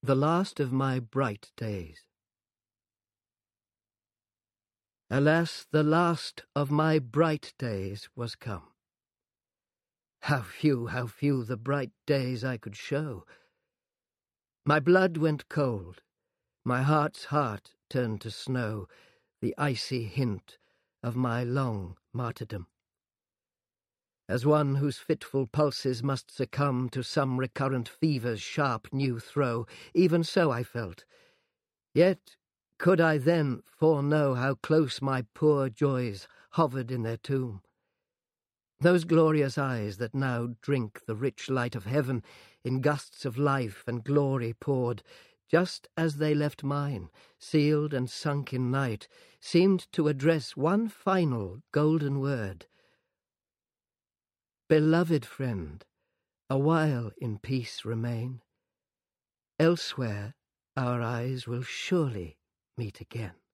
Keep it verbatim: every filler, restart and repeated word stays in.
The last of my bright days. Alas, the last of my bright days was come. How few, how few the bright days I could show! My blood went cold, my heart's heart turned to snow, the icy hint of my long martyrdom. As one whose fitful pulses must succumb to some recurrent fever's sharp new throe, even so I felt. Yet could I then foreknow how close my poor joys hovered in their tomb? Those glorious eyes that now drink the rich light of heaven in gusts of life and glory poured, just as they left mine, sealed and sunk in night, seemed to address one final golden word. Beloved friend, a while in peace remain. Elsewhere our eyes will surely meet again.